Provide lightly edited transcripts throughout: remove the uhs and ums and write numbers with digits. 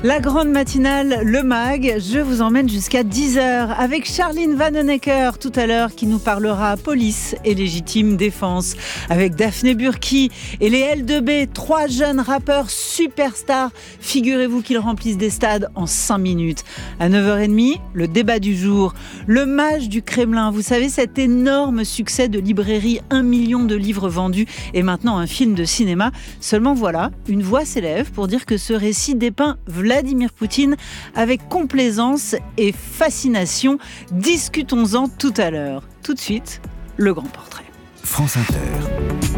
La grande matinale, le MAG, je vous emmène jusqu'à 10h avec Charline Vanhoenacker tout à l'heure qui nous parlera police et légitime défense. Avec Daphné Burki et les L2B, 3 jeunes rappeurs superstars. Figurez-vous qu'ils remplissent des stades en 5 minutes. À 9h30, le débat du jour. Le mage du Kremlin, vous savez cet énorme succès de librairie, 1 million de livres vendus et maintenant un film de cinéma. Seulement voilà, une voix s'élève pour dire que ce récit dépeint Vladimir Poutine avec complaisance et fascination. Discutons-en tout à l'heure. Tout de suite, le grand portrait. France Inter.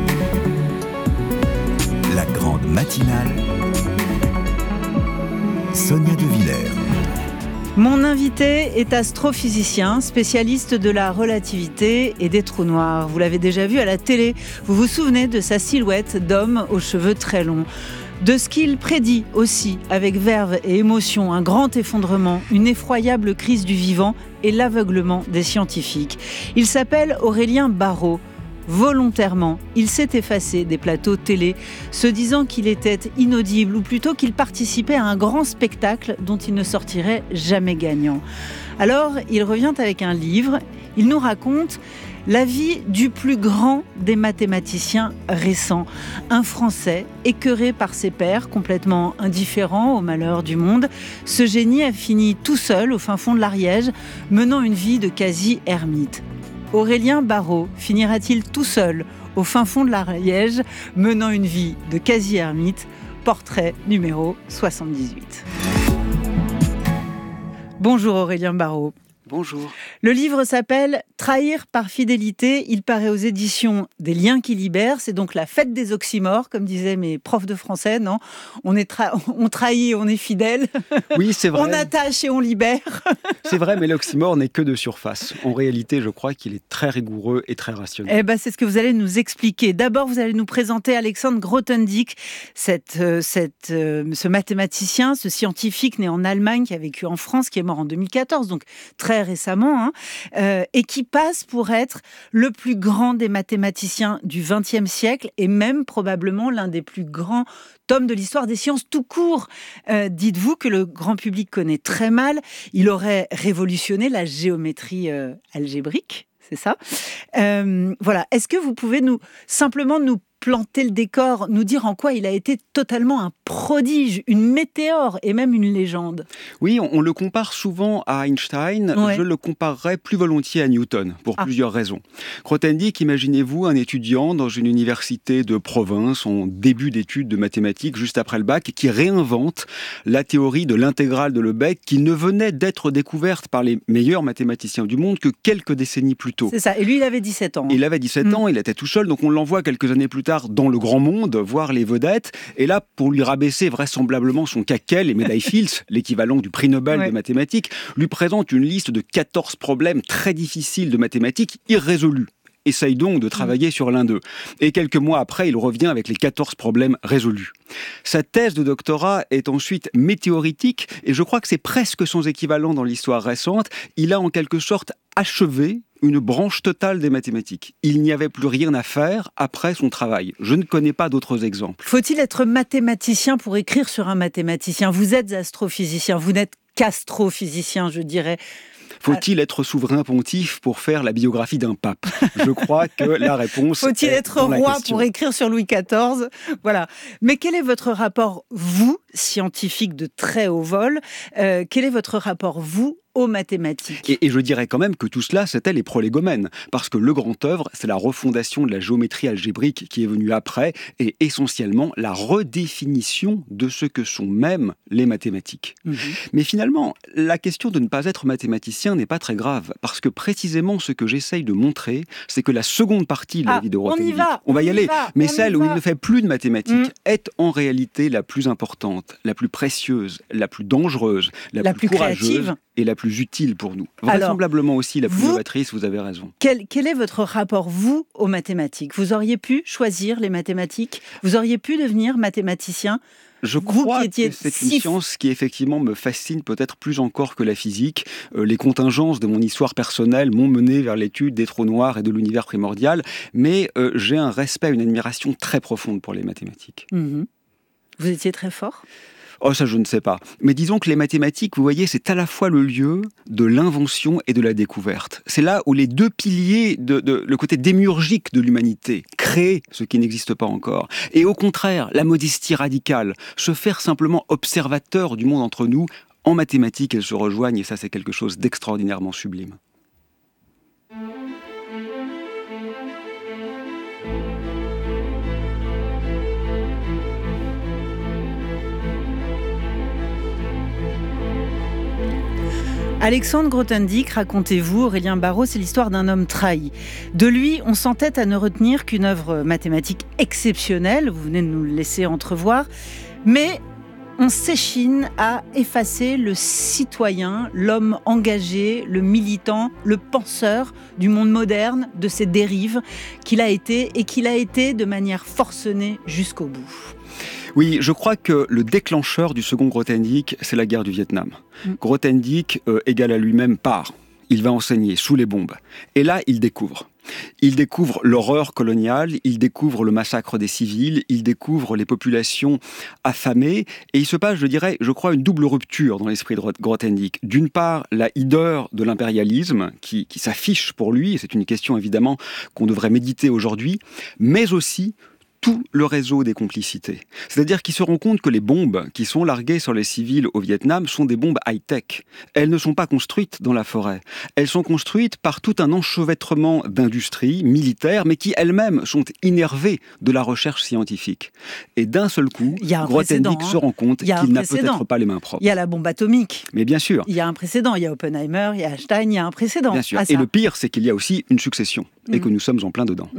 La grande matinale. Sonia De Villers. Mon invité est astrophysicien, spécialiste de la relativité et des trous noirs. Vous l'avez déjà vu à la télé. Vous vous souvenez de sa silhouette d'homme aux cheveux très longs. De ce qu'il prédit aussi, avec verve et émotion, un grand effondrement, une effroyable crise du vivant et l'aveuglement des scientifiques. Il s'appelle Aurélien Barraud. Volontairement, il s'est effacé des plateaux télé, se disant qu'il était inaudible, ou plutôt qu'il participait à un grand spectacle dont il ne sortirait jamais gagnant. Alors, il revient avec un livre, il nous raconte la vie du plus grand des mathématiciens récents. Un Français écœuré par ses pairs, complètement indifférent au malheur du monde. Ce génie a fini tout seul au fin fond de l'Ariège, menant une vie de quasi-ermite. Aurélien Barraud finira-t-il tout seul au fin fond de l'Ariège, menant une vie de quasi-ermite? Portrait numéro 78. Bonjour Aurélien Barraud. Bonjour. Le livre s'appelle « Trahir par fidélité ». Il paraît aux éditions des Liens qui libèrent. C'est donc la fête des oxymores, comme disaient mes profs de français, non ? On trahit et on est fidèle. Oui, c'est vrai. On attache et on libère. C'est vrai, mais l'oxymore n'est que de surface. En réalité, je crois qu'il est très rigoureux et très rationnel. Eh ben, c'est ce que vous allez nous expliquer. D'abord, vous allez nous présenter Alexandre Grothendieck, ce mathématicien, ce scientifique né en Allemagne, qui a vécu en France, qui est mort en 2014, donc très récemment, et qui passe pour être le plus grand des mathématiciens du XXe siècle et même probablement l'un des plus grands tomes de l'histoire des sciences tout court. Dites-vous que le grand public connaît très mal. Il aurait révolutionné la géométrie algébrique, c'est ça. Voilà. Est-ce que vous pouvez simplement nous planter le décor, nous dire en quoi il a été totalement un prodige, une météore et même une légende? Oui, on le compare souvent à Einstein. Ouais. Je le comparerais plus volontiers à Newton, pour plusieurs raisons. Grothendieck, imaginez-vous un étudiant dans une université de province en début d'études de mathématiques, juste après le bac, qui réinvente la théorie de l'intégrale de Lebesgue, qui ne venait d'être découverte par les meilleurs mathématiciens du monde que quelques décennies plus tôt. C'est ça, et lui il avait 17 ans. Il avait 17 ans, il était tout seul, donc on l'envoie quelques années plus tard dans le grand monde, voir les vedettes, et là, pour lui rabaisser vraisemblablement son caquet, les médailles Fields, l'équivalent du prix Nobel de mathématiques, lui présente une liste de 14 problèmes très difficiles de mathématiques irrésolus. Essaye donc de travailler sur l'un d'eux. Et quelques mois après, il revient avec les 14 problèmes résolus. Sa thèse de doctorat est ensuite météoritique, et je crois que c'est presque sans équivalent dans l'histoire récente. Il a en quelque sorte achevé une branche totale des mathématiques. Il n'y avait plus rien à faire après son travail. Je ne connais pas d'autres exemples. Faut-il être mathématicien pour écrire sur un mathématicien ? Vous êtes astrophysicien, vous n'êtes qu'astrophysicien, je dirais. Faut-il être souverain pontife pour faire la biographie d'un pape ? Je crois que la réponse Faut-il être roi pour écrire sur Louis XIV ? Voilà. Mais quel est votre rapport, vous, scientifique de très haut vol, quel est votre rapport, vous, aux mathématiques? Et je dirais quand même que tout cela, c'était les prolégomènes. Parce que le grand œuvre, c'est la refondation de la géométrie algébrique qui est venue après, et essentiellement la redéfinition de ce que sont même les mathématiques. Mais finalement, la question de ne pas être mathématicien n'est pas très grave, parce que précisément ce que j'essaye de montrer, c'est que la seconde partie de la vie de Grothendieck, on va y aller, mais celle où il ne fait plus de mathématiques, est en réalité la plus importante, la plus précieuse, la plus dangereuse, la plus courageuse créative et la plus utile pour nous. Vraisemblablement aussi la plus novatrice, vous avez raison. Quel est votre rapport, vous, aux mathématiques ? Vous auriez pu choisir les mathématiques ? Vous auriez pu devenir mathématicien ? Je crois que c'est une science qui effectivement me fascine peut-être plus encore que la physique. Les contingences de mon histoire personnelle m'ont mené vers l'étude des trous noirs et de l'univers primordial, mais j'ai un respect, une admiration très profonde pour les mathématiques. Vous étiez très fort ? Oh, ça, je ne sais pas. Mais disons que les mathématiques, vous voyez, c'est à la fois le lieu de l'invention et de la découverte. C'est là où les deux piliers, le côté démiurgique de l'humanité, créer ce qui n'existe pas encore, et au contraire, la modestie radicale, se faire simplement observateur du monde entre nous, en mathématiques, elles se rejoignent, et ça, c'est quelque chose d'extraordinairement sublime. Alexandre Grothendieck, racontez-vous, Aurélien Barraud, c'est l'histoire d'un homme trahi. De lui, on s'entête à ne retenir qu'une œuvre mathématique exceptionnelle, vous venez de nous le laisser entrevoir, mais on s'échine à effacer le citoyen, l'homme engagé, le militant, le penseur du monde moderne, de ses dérives qu'il a été et qu'il a été de manière forcenée jusqu'au bout. Oui, je crois que le déclencheur du second Grothendieck, c'est la guerre du Vietnam. Grothendieck, égal à lui-même, part. Il va enseigner sous les bombes. Et là, il découvre. Il découvre l'horreur coloniale, il découvre le massacre des civils, il découvre les populations affamées. Et il se passe, je crois, une double rupture dans l'esprit de Grothendieck. D'une part, la hideur de l'impérialisme qui s'affiche pour lui, et c'est une question évidemment qu'on devrait méditer aujourd'hui, mais aussi tout le réseau des complicités. C'est-à-dire qu'il se rend compte que les bombes qui sont larguées sur les civils au Vietnam sont des bombes high-tech. Elles ne sont pas construites dans la forêt. Elles sont construites par tout un enchevêtrement d'industries militaires, mais qui elles-mêmes sont innervées de la recherche scientifique. Et d'un seul coup, Grothendieck se rend compte qu'il n'a peut-être pas les mains propres. Il y a la bombe atomique. Mais bien sûr. Il y a un précédent. Il y a Oppenheimer, il y a Einstein, il y a un précédent. Bien sûr. Et le pire, c'est qu'il y a aussi une succession. Et que nous sommes en plein dedans.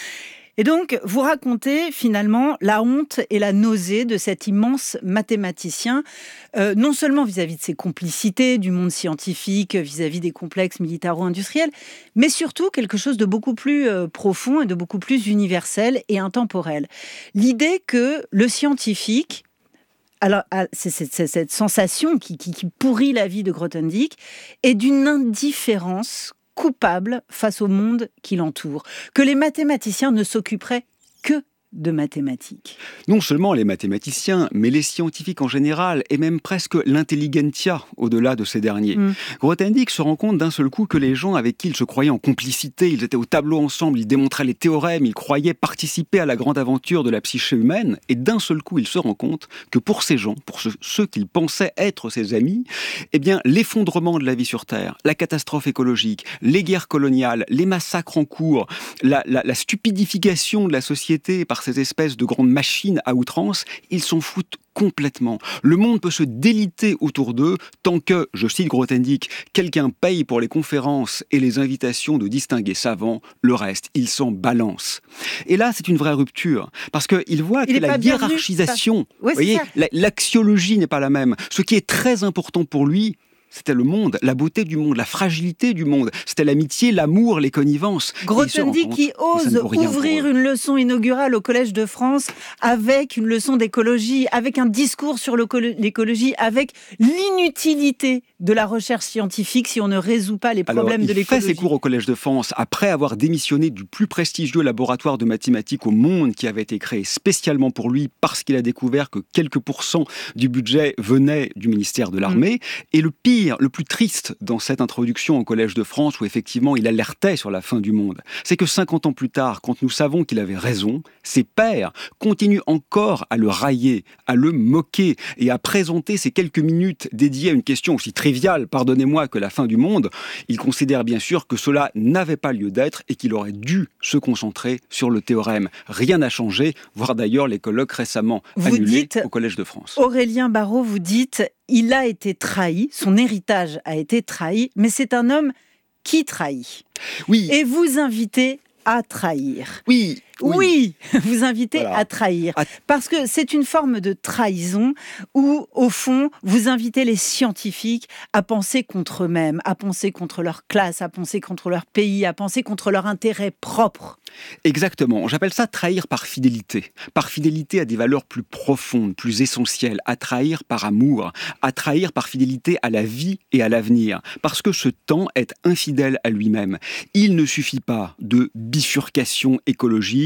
Et donc, vous racontez finalement la honte et la nausée de cet immense mathématicien, non seulement vis-à-vis de ses complicités du monde scientifique, vis-à-vis des complexes militaro-industriels, mais surtout quelque chose de beaucoup plus profond et de beaucoup plus universel et intemporel. L'idée que le scientifique, alors c'est cette sensation qui pourrit la vie de Grothendieck, est d'une indifférence coupable face au monde qui l'entoure, que les mathématiciens ne s'occuperaient que de mathématiques. Non seulement les mathématiciens, mais les scientifiques en général, et même presque l'intelligentsia au-delà de ces derniers. Grothendieck se rend compte d'un seul coup que les gens avec qui il se croyait en complicité, ils étaient au tableau ensemble, ils démontraient les théorèmes, ils croyaient participer à la grande aventure de la psyché humaine, et d'un seul coup il se rend compte que pour ces gens, pour ceux qu'il pensait être ses amis, eh bien l'effondrement de la vie sur Terre, la catastrophe écologique, les guerres coloniales, les massacres en cours, la stupidification de la société par ces espèces de grandes machines à outrance, ils s'en foutent complètement. Le monde peut se déliter autour d'eux tant que, je cite Grothendieck, quelqu'un paye pour les conférences et les invitations de distingués savants, le reste, il s'en balance. Et là, c'est une vraie rupture, parce qu'il voit que la hiérarchisation, vous voyez, l'axiologie n'est pas la même. Ce qui est très important pour lui, c'était le monde, la beauté du monde, la fragilité du monde. C'était l'amitié, l'amour, les connivences. Grothendieck qui ose ouvrir une leçon inaugurale au Collège de France avec une leçon d'écologie, avec un discours sur l'écologie, avec l'inutilité de la recherche scientifique si on ne résout pas les problèmes de l'écologie. Il fait ses cours au Collège de France après avoir démissionné du plus prestigieux laboratoire de mathématiques au monde qui avait été créé spécialement pour lui parce qu'il a découvert que quelques pourcents du budget venaient du ministère de l'Armée. Et le pire, le plus triste dans cette introduction au Collège de France où effectivement il alertait sur la fin du monde, c'est que 50 ans plus tard, quand nous savons qu'il avait raison, ses pairs continuent encore à le railler, à le moquer et à présenter ces quelques minutes dédiées à une question aussi triviale, pardonnez-moi, que la fin du monde. Il considère bien sûr que cela n'avait pas lieu d'être et qu'il aurait dû se concentrer sur le théorème. Rien n'a changé, voire d'ailleurs les colloques récemment annulés au Collège de France. Aurélien Barraud, vous dites, il a été trahi, son héritage a été trahi, mais c'est un homme qui trahit. Oui. Et vous invitez à trahir. Oui. Oui, vous invitez à trahir. Parce que c'est une forme de trahison où, au fond, vous invitez les scientifiques à penser contre eux-mêmes, à penser contre leur classe, à penser contre leur pays, à penser contre leur intérêt propre. Exactement. J'appelle ça trahir par fidélité. Par fidélité à des valeurs plus profondes, plus essentielles. À trahir par amour. À trahir par fidélité à la vie et à l'avenir. Parce que ce temps est infidèle à lui-même. Il ne suffit pas de bifurcation écologique.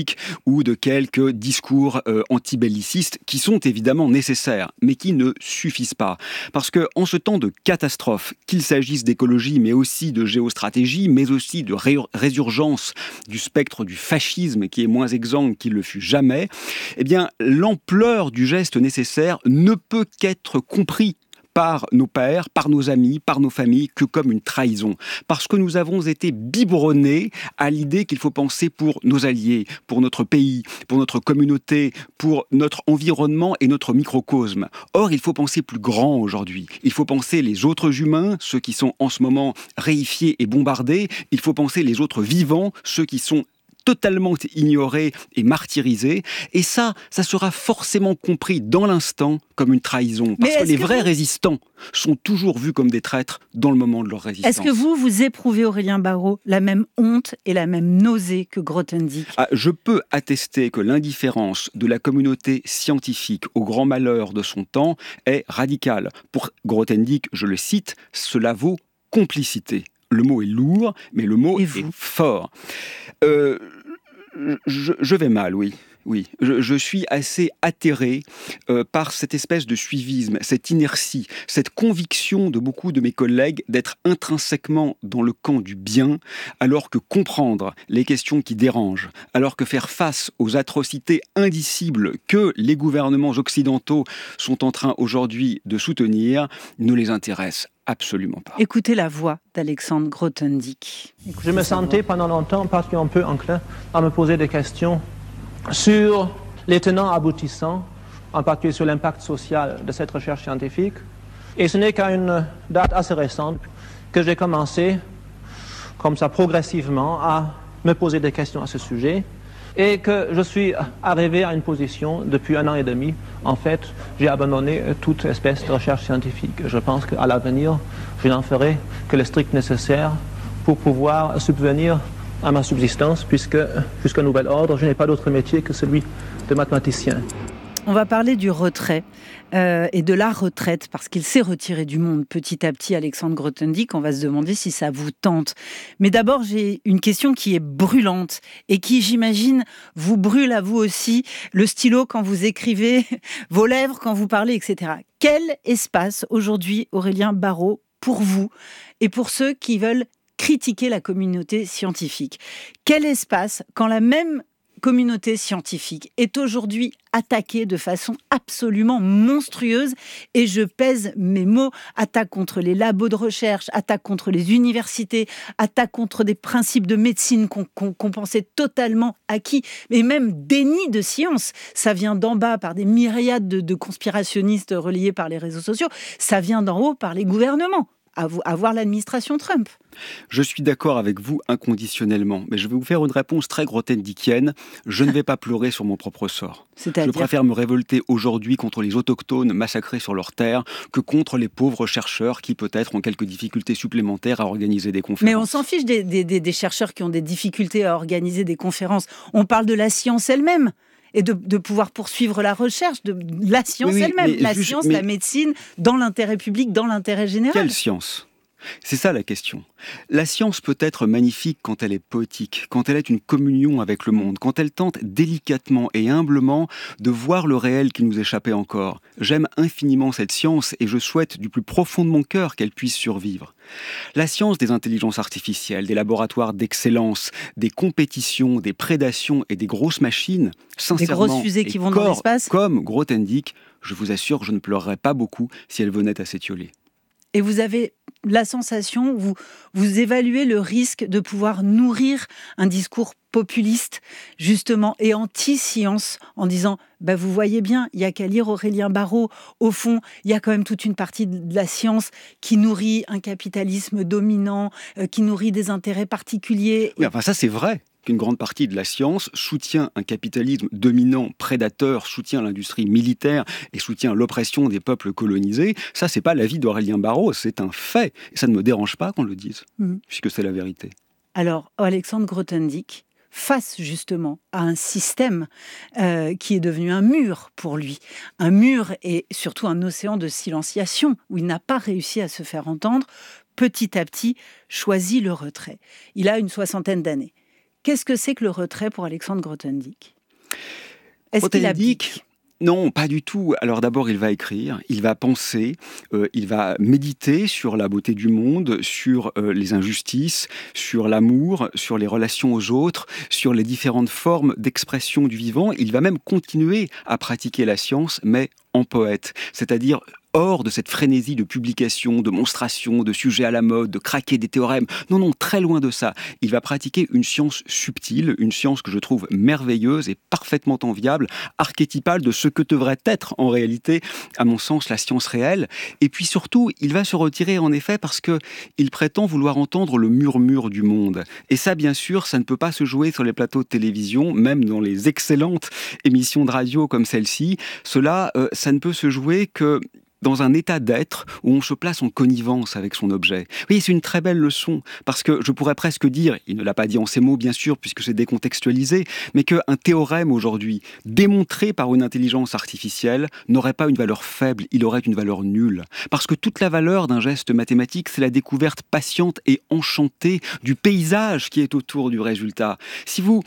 politique ou de quelques discours antibellicistes qui sont évidemment nécessaires, mais qui ne suffisent pas. Parce qu'en ce temps de catastrophe, qu'il s'agisse d'écologie, mais aussi de géostratégie, mais aussi de résurgence du spectre du fascisme qui est moins exsangue qu'il le fut jamais, eh bien, l'ampleur du geste nécessaire ne peut qu'être compris par nos pairs, par nos amis, par nos familles, que comme une trahison. Parce que nous avons été biberonnés à l'idée qu'il faut penser pour nos alliés, pour notre pays, pour notre communauté, pour notre environnement et notre microcosme. Or, il faut penser plus grand aujourd'hui. Il faut penser les autres humains, ceux qui sont en ce moment réifiés et bombardés. Il faut penser les autres vivants, ceux qui sont totalement ignorés et martyrisés. Et ça sera forcément compris dans l'instant comme une trahison. Parce que les vrais résistants sont toujours vus comme des traîtres dans le moment de leur résistance. Est-ce que vous éprouvez, Aurélien Barraud, la même honte et la même nausée que Grothendieck ? Je peux attester que l'indifférence de la communauté scientifique au grand malheur de son temps est radicale. Pour Grothendieck, je le cite, cela vaut complicité. Le mot est lourd, mais le mot est fort. Je vais mal, oui. Oui, je suis assez atterré par cette espèce de suivisme, cette inertie, cette conviction de beaucoup de mes collègues d'être intrinsèquement dans le camp du bien, alors que comprendre les questions qui dérangent, alors que faire face aux atrocités indicibles que les gouvernements occidentaux sont en train aujourd'hui de soutenir, ne les intéresse absolument pas. Écoutez la voix d'Alexandre Grothendieck. Je me sentais pendant longtemps particulièrement peu enclin à me poser des questions sur les tenants aboutissants, en particulier sur l'impact social de cette recherche scientifique. Et ce n'est qu'à une date assez récente que j'ai commencé, comme ça progressivement, à me poser des questions à ce sujet et que je suis arrivé à une position depuis 1 an et demi. En fait, j'ai abandonné toute espèce de recherche scientifique. Je pense qu'à l'avenir, je n'en ferai que le strict nécessaire pour pouvoir subvenir à ma subsistance, puisque jusqu'à nouvel ordre, je n'ai pas d'autre métier que celui de mathématicien. On va parler du retrait et de la retraite, parce qu'il s'est retiré du monde petit à petit, Alexandre Grothendieck. On va se demander si ça vous tente. Mais d'abord, j'ai une question qui est brûlante et qui, j'imagine, vous brûle à vous aussi. Le stylo quand vous écrivez, vos lèvres quand vous parlez, etc. Quel espace aujourd'hui, Aurélien Barraud, pour vous et pour ceux qui veulent critiquer la communauté scientifique? Quel espace quand la même communauté scientifique est aujourd'hui attaquée de façon absolument monstrueuse, et je pèse mes mots, attaque contre les labos de recherche, attaque contre les universités, attaque contre des principes de médecine qu'on pensait totalement acquis, mais même déni de science. Ça vient d'en bas par des myriades de conspirationnistes relayés par les réseaux sociaux, ça vient d'en haut par les gouvernements. À voir l'administration Trump. Je suis d'accord avec vous inconditionnellement, mais je vais vous faire une réponse très grothendickienne. Je ne vais pas pleurer sur mon propre sort. Je préfère me révolter aujourd'hui contre les autochtones massacrés sur leur terre que contre les pauvres chercheurs qui peut-être ont quelques difficultés supplémentaires à organiser des conférences. Mais on s'en fiche des chercheurs qui ont des difficultés à organiser des conférences. On parle de la science elle-même. Et de pouvoir poursuivre la recherche, de la science elle-même, la médecine, dans l'intérêt public, dans l'intérêt général. Quelle science ? C'est ça la question. La science peut être magnifique quand elle est poétique, quand elle est une communion avec le monde, quand elle tente délicatement et humblement de voir le réel qui nous échappait encore. J'aime infiniment cette science et je souhaite du plus profond de mon cœur qu'elle puisse survivre. La science des intelligences artificielles, des laboratoires d'excellence, des compétitions, des prédations et des grosses machines, sincèrement, des grosses fusées qui vont dans l'espace, comme Grothendieck, je vous assure que je ne pleurerais pas beaucoup si elle venait à s'étioler. Et vous avez la sensation, vous évaluez le risque de pouvoir nourrir un discours populiste, justement, et anti-science, en disant, vous voyez bien, il n'y a qu'à lire Aurélien Barraud. Au fond, il y a quand même toute une partie de la science qui nourrit un capitalisme dominant, qui nourrit des intérêts particuliers. Oui, ça c'est vrai. Qu'une grande partie de la science soutient un capitalisme dominant, prédateur, soutient l'industrie militaire et soutient l'oppression des peuples colonisés. Ça, c'est pas l'avis d'Aurélien Barraud, c'est un fait. Et ça ne me dérange pas qu'on le dise, puisque c'est la vérité. Alors, Alexandre Grothendieck, face justement à un système qui est devenu un mur pour lui, un mur et surtout un océan de silenciation où il n'a pas réussi à se faire entendre, petit à petit choisit le retrait. Il a une 60aine d'années. Qu'est-ce que c'est que le retrait pour Alexandre Grothendieck ? Est-ce qu'il abdique ? Non, pas du tout. Alors d'abord, il va écrire, il va penser, il va méditer sur la beauté du monde, sur les injustices, sur l'amour, sur les relations aux autres, sur les différentes formes d'expression du vivant. Il va même continuer à pratiquer la science, mais en poète, c'est-à-dire hors de cette frénésie de publication, de monstration, de sujets à la mode, de craquer des théorèmes. Non, très loin de ça. Il va pratiquer une science subtile, une science que je trouve merveilleuse et parfaitement enviable, archétypale de ce que devrait être en réalité, à mon sens, la science réelle. Et puis surtout, il va se retirer en effet parce qu'il prétend vouloir entendre le murmure du monde. Et ça, bien sûr, ça ne peut pas se jouer sur les plateaux de télévision, même dans les excellentes émissions de radio comme celle-ci. Cela, ça ne peut se jouer que dans un état d'être où on se place en connivence avec son objet. Oui, c'est une très belle leçon, parce que je pourrais presque dire, il ne l'a pas dit en ces mots bien sûr, puisque c'est décontextualisé, mais qu'un théorème aujourd'hui, démontré par une intelligence artificielle, n'aurait pas une valeur faible, il aurait une valeur nulle. Parce que toute la valeur d'un geste mathématique, c'est la découverte patiente et enchantée du paysage qui est autour du résultat. Si vous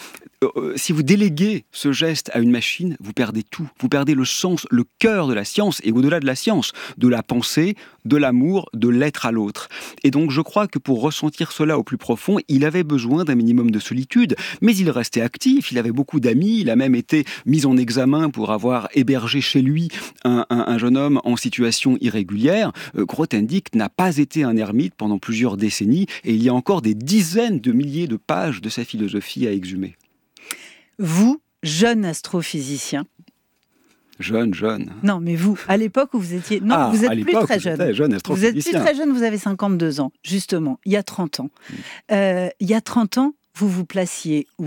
déléguez ce geste à une machine, vous perdez tout. Vous perdez le sens, le cœur de la science, et au-delà de la science, de la pensée, de l'amour, de l'être à l'autre. Et donc je crois que pour ressentir cela au plus profond, il avait besoin d'un minimum de solitude, mais il restait actif, il avait beaucoup d'amis, il a même été mis en examen pour avoir hébergé chez lui un jeune homme en situation irrégulière. Grothendieck n'a pas été un ermite pendant plusieurs décennies, et il y a encore des dizaines de milliers de pages de sa philosophie à exhumer. Vous, jeune astrophysicien. Jeune. Non, mais vous, à l'époque où vous étiez... Non, vous êtes plus très jeune. Jeune vous êtes plus très jeune, vous avez 52 ans, justement, il y a 30 ans. Il y a 30 ans, vous vous placiez où ?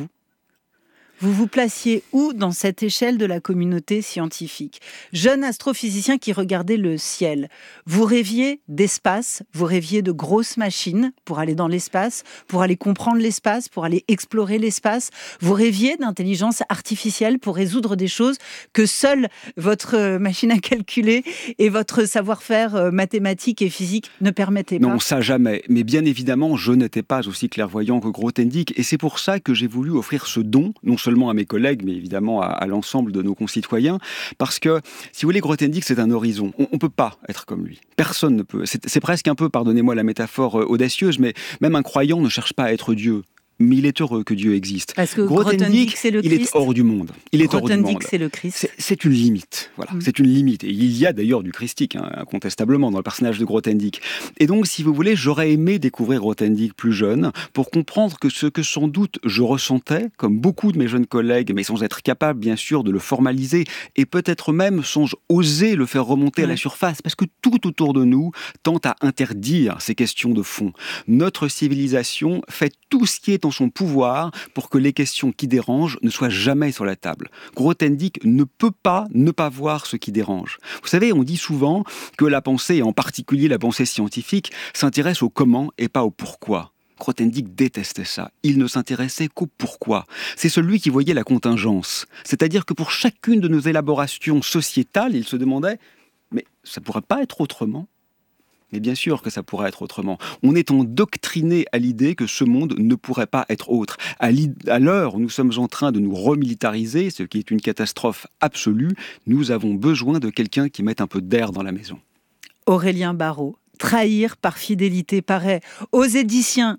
Vous vous placiez où dans cette échelle de la communauté scientifique ? Jeune astrophysicien qui regardait le ciel, vous rêviez d'espace, vous rêviez de grosses machines pour aller dans l'espace, pour aller comprendre l'espace, pour aller explorer l'espace. Vous rêviez d'intelligence artificielle pour résoudre des choses que seule votre machine à calculer et votre savoir-faire mathématique et physique ne permettaient pas. Non, ça jamais. Mais bien évidemment, je n'étais pas aussi clairvoyant que Grothendieck. Et c'est pour ça que j'ai voulu offrir ce don, non seulement à mes collègues, mais évidemment à l'ensemble de nos concitoyens, parce que, si vous voulez, Grothendieck, c'est un horizon. On ne peut pas être comme lui. Personne ne peut. C'est presque un peu, pardonnez-moi la métaphore audacieuse, mais même un croyant ne cherche pas à être Dieu. Mais il est heureux que Dieu existe. Parce que Grothendieck, c'est le Christ. Il est hors du monde. Grothendieck, c'est le Christ. C'est une limite. Voilà. C'est une limite. Et il y a d'ailleurs du christique, incontestablement, dans le personnage de Grothendieck. Et donc, si vous voulez, j'aurais aimé découvrir Grothendieck plus jeune pour comprendre que ce que sans doute je ressentais, comme beaucoup de mes jeunes collègues, mais sans être capable, bien sûr, de le formaliser et peut-être même sans oser le faire remonter à la surface, parce que tout autour de nous tente à interdire ces questions de fond. Notre civilisation fait tout ce qui est en son pouvoir pour que les questions qui dérangent ne soient jamais sur la table. Grothendieck ne peut pas ne pas voir ce qui dérange. Vous savez, on dit souvent que la pensée, et en particulier la pensée scientifique, s'intéresse au comment et pas au pourquoi. Grothendieck détestait ça. Il ne s'intéressait qu'au pourquoi. C'est celui qui voyait la contingence. C'est-à-dire que pour chacune de nos élaborations sociétales, il se demandait « mais ça pourrait pas être autrement ?» Mais bien sûr que ça pourrait être autrement. On est endoctriné à l'idée que ce monde ne pourrait pas être autre. À l'heure où nous sommes en train de nous remilitariser, ce qui est une catastrophe absolue, nous avons besoin de quelqu'un qui mette un peu d'air dans la maison. Aurélien Barraud. Trahir par fidélité paraît aux éditions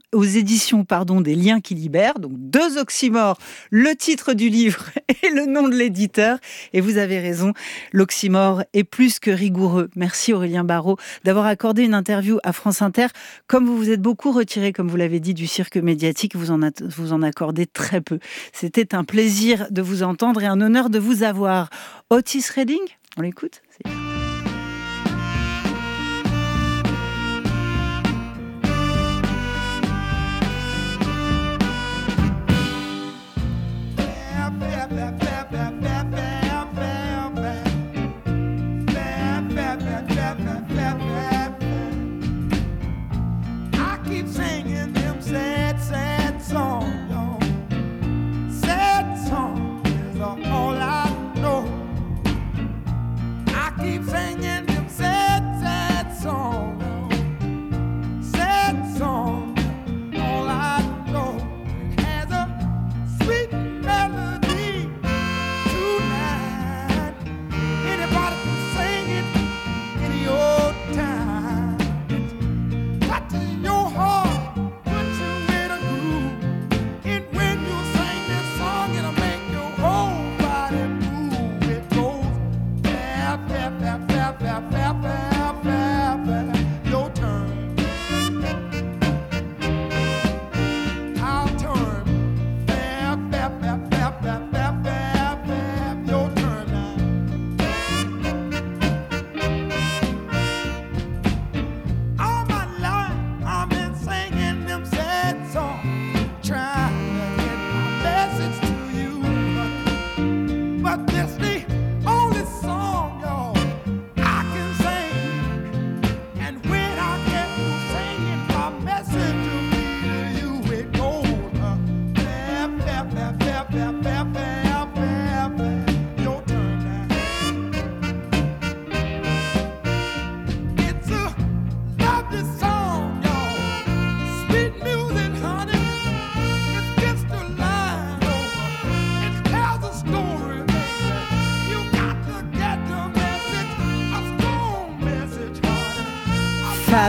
des Liens qui libèrent, donc 2 oxymores, le titre du livre et le nom de l'éditeur. Et vous avez raison, l'oxymore est plus que rigoureux. Merci Aurélien Barraud d'avoir accordé une interview à France Inter. Comme vous vous êtes beaucoup retiré, comme vous l'avez dit, du cirque médiatique, vous en accordez très peu. C'était un plaisir de vous entendre et un honneur de vous avoir. Otis Redding, on l'écoute ?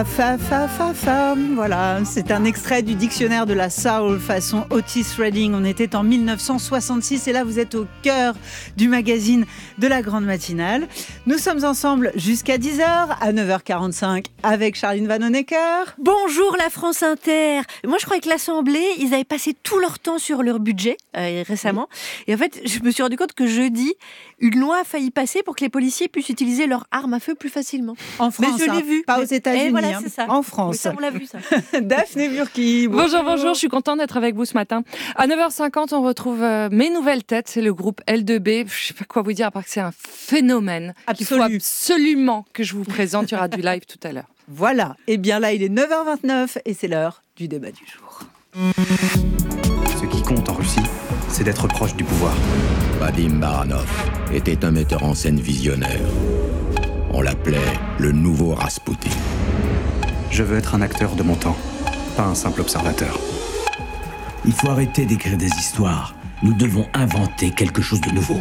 Voilà, c'est un extrait du dictionnaire de la soul façon Otis Redding. On était en 1966 et là vous êtes au cœur du magazine de la Grande Matinale. Nous sommes ensemble jusqu'à 10h, à 9h45 avec Charline Vanhoenacker. Bonjour la France Inter. Moi je croyais que l'Assemblée, ils avaient passé tout leur temps sur leur budget récemment. Et en fait, je me suis rendu compte que jeudi, une loi a failli passer pour que les policiers puissent utiliser leurs armes à feu plus facilement. En France, mais je l'ai vu. Pas aux États-Unis, voilà, c'est ça. En France. Oui, ça, on l'a vu ça. Daphné Burki. Bonjour, je suis contente d'être avec vous ce matin. À 9h50, on retrouve mes nouvelles têtes, c'est le groupe L2B. Je sais pas quoi vous dire à part que c'est un phénomène. Il faut absolument que je vous présente, il y aura du live tout à l'heure. Voilà, et bien là il est 9h29 et c'est l'heure du débat du jour. Ce qui compte en Russie, c'est d'être proche du pouvoir. Vadim Baranov était un metteur en scène visionnaire. On l'appelait le nouveau Rasputin. Je veux être un acteur de mon temps, pas un simple observateur. Il faut arrêter d'écrire des histoires. Nous devons inventer quelque chose de nouveau.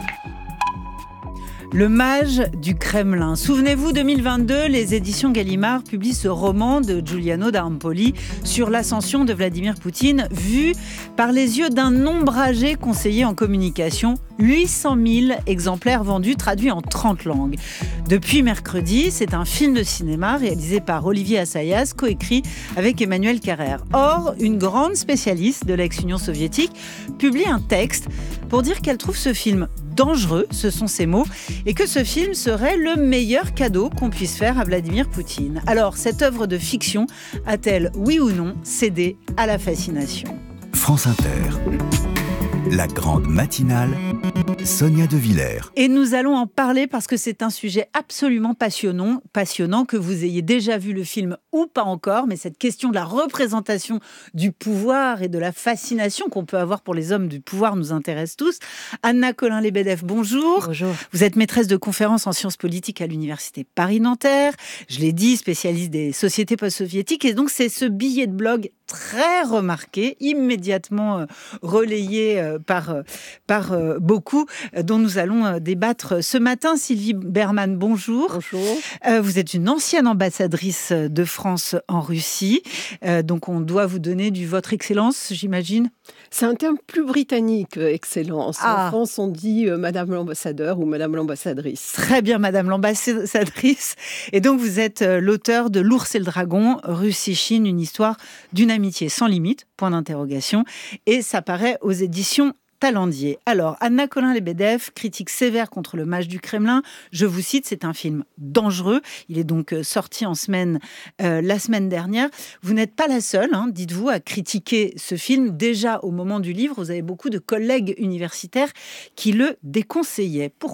Le mage du Kremlin. Souvenez-vous, 2022, les éditions Gallimard publient ce roman de Giuliano d'Armpoli sur l'ascension de Vladimir Poutine, vu par les yeux d'un ombragé conseiller en communication. 800 000 exemplaires vendus, traduits en 30 langues. Depuis mercredi, c'est un film de cinéma réalisé par Olivier Assayas, coécrit avec Emmanuel Carrère. Or, une grande spécialiste de l'ex-Union soviétique publie un texte pour dire qu'elle trouve ce film dangereux, ce sont ses mots, et que ce film serait le meilleur cadeau qu'on puisse faire à Vladimir Poutine. Alors, cette œuvre de fiction a-t-elle, oui ou non, cédé à la fascination ? France Inter. La Grande Matinale. Sonia De Villers. Et nous allons en parler parce que c'est un sujet absolument passionnant, que vous ayez déjà vu le film ou pas encore, mais cette question de la représentation du pouvoir et de la fascination qu'on peut avoir pour les hommes du pouvoir nous intéresse tous. Anna Colin-Lebedev, bonjour. Bonjour. Vous êtes maîtresse de conférences en sciences politiques à l'université Paris-Nanterre. Je l'ai dit, spécialiste des sociétés post-soviétiques. Et donc, c'est ce billet de blog très remarqué, immédiatement relayé par beaucoup, dont nous allons débattre ce matin. Sylvie Berman, bonjour. Bonjour. Vous êtes une ancienne ambassadrice de France en Russie, donc on doit vous donner du votre excellence, j'imagine. C'est un terme plus britannique, excellence. Ah. En France, on dit Madame l'ambassadeur ou Madame l'ambassadrice. Très bien, Madame l'ambassadrice. Et donc, vous êtes l'auteur de L'ours et le dragon, Russie-Chine, une histoire d'une amitié sans limite, point d'interrogation. Et ça paraît aux éditions Talendier. Alors, Anna Colin-Lebedev, critique sévère contre le mage du Kremlin. Je vous cite, c'est un film dangereux. Il est donc sorti en semaine, la semaine dernière. Vous n'êtes pas la seule, dites-vous, à critiquer ce film. Déjà, au moment du livre, vous avez beaucoup de collègues universitaires qui le déconseillaient. Pourquoi ?